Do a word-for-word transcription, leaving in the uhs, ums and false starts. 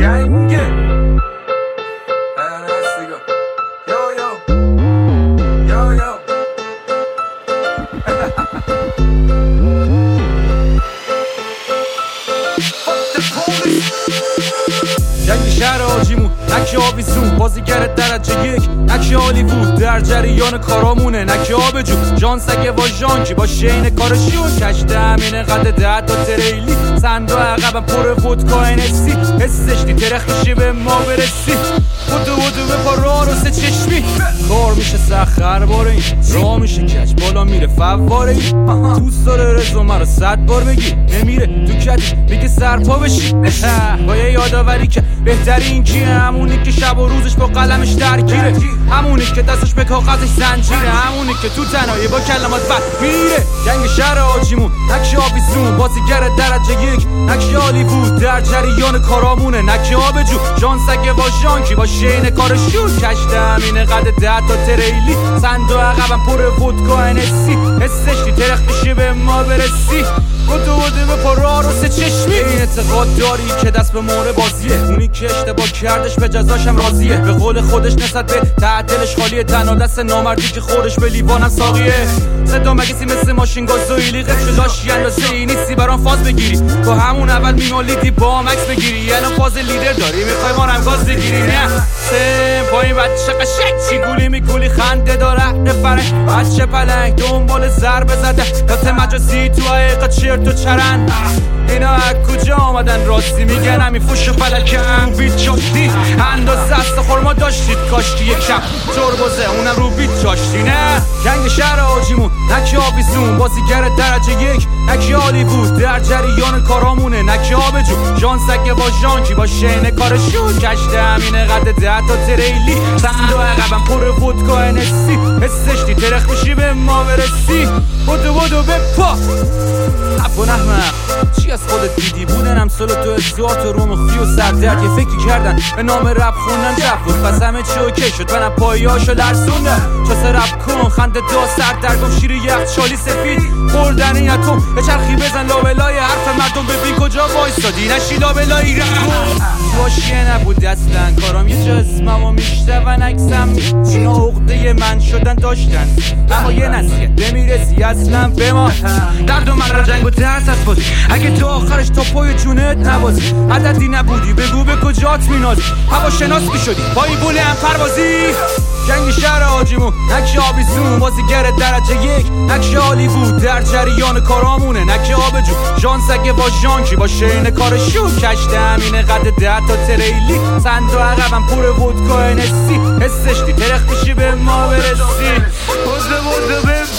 جنگه جنگ شهر آجیمون نکه آویزون بازیگر درجه یک نکه هالیوود در جریان کارامونه نکه آبجو جان سگه و ژانکی با شین کارشون کشته همینه قد ده تا تریلی صندوق عقبم پر ودکا انسی حسش دی ترخیشی به ما برسی بودو بودو به پا را رو سه چشمی کار میشه سخر باره این را میشه کچ بالا میره فواره این دوست داره رزو مرا صد بار بگی نمیره تو کچ میگه سرپا بشی با یه یاداوری که بهترین کیه همونی که شب و روزش با قلمش درگیره همونی که دستش به کاغذش زنجیره همونی که تو تنهایی با کلمات بد میره جنگ شهر آجیمون نکه آویزون بازیگر درجه یک نکه هالیوود در جریان کارامونه نکه آبجو جان سگه و ژانکی با شین کارشون کشته همینه قد ده تا تریلی صندوق عقبم پر ودکا انسی حسش دی ترخ میشه به ما برسی بودو بودو به پا را رو سه چشمی این اعتقاد داری که دست به مهره بازیه اونی که اشتباه کردش به جزاشم راضیه به قول خودش نسبت به تعدلش خالیه تنها دست نامردی که خودش به لیوانم ساقیه صدا مگسی مثل ماشین گازوئیلی قد شداشی اندازه ای نیستی برام فاز بگیری تو همون اول میمالیدی با مکس بگیری الان فاز لیدر داری میخوای ما هم گاز بگیری نه سم با این بچه قشنگ چی گولی میگولی خنده داره نفره بچه پلنگ دنبال ضربه زده دست مجازی تو حقیقت چرت و چرن اینا از کجا آمدن راستی میگن همین فوش و فلل که هم بیت چاشتی اندازه است خورما داشتید کاشتی یکم تربوزه اونم رو بیت چاشتی نه جنگ شهر آجیمون نکه آویزون بازیگر درجه یک نکه هالیوود در جریان کارامونه نکه آبجو جان سگه و ژانکی با شین کارشون کشته همینه قد ده تا تریلی صندوق عقبم پر ودکا انسی حسش دی ترخ میشی به ما برسی بودو بودو به پا ابو نحمق چی از خودت دیدی بودن امثال تو ازیات و روم خی و سردرد یه فکری کردن به نام رپ خوندن جف بود پس همه چی اوکی شد منم پایهاشو لرزوندم چاسه رپ کن خنده دا سردرگم شیر یخچالی سفید خوردنی اتم به چرخی بزن لابلای حرف مردم ببین کجا وایستادی نشی لابلایی رپ کن باشیه نبود اصلا کارام یه جسمم و میشتون اکسم اینا عقده من شدن داشتن اما یه نصیحت نمیرسی اصلا به ما درد و من را جنگ و ترس از بازی اگه تو آخرش تا پای جونت نبازی عددی نبودی بگو به کجات مینازی هوا شناس میشدی با این بوله هم پروازی جنگ شهر آجیمون نکه آویزون بازیگر درجه یک نکه هالیوود در جریان کارامونه نکه آبجو جان سگه و ژانکی با شین کارشون کشته همینه قد ده تا تریلی صندوق عقبم پر ودکا انسی حسش دی ترخ میشی به ما برسی بوده بوده به